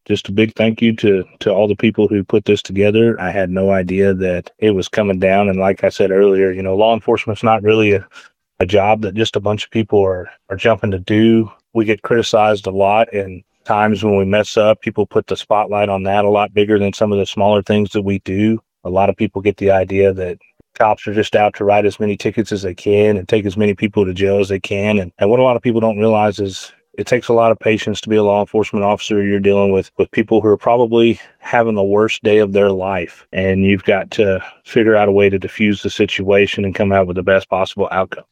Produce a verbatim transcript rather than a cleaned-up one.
just a big thank you to, to all the people who put this together. I had no idea that it was coming down. And like I said earlier, you know, law enforcement's not really a, a job that just a bunch of people are, are jumping to do. We get criticized a lot, and times when we mess up, people put the spotlight on that a lot bigger than some of the smaller things that we do. A lot of people get the idea that cops are just out to write as many tickets as they can and take as many people to jail as they can. And, and what a lot of people don't realize is it takes a lot of patience to be a law enforcement officer. You're dealing with, with people who are probably having the worst day of their life, and you've got to figure out a way to diffuse the situation and come out with the best possible outcome.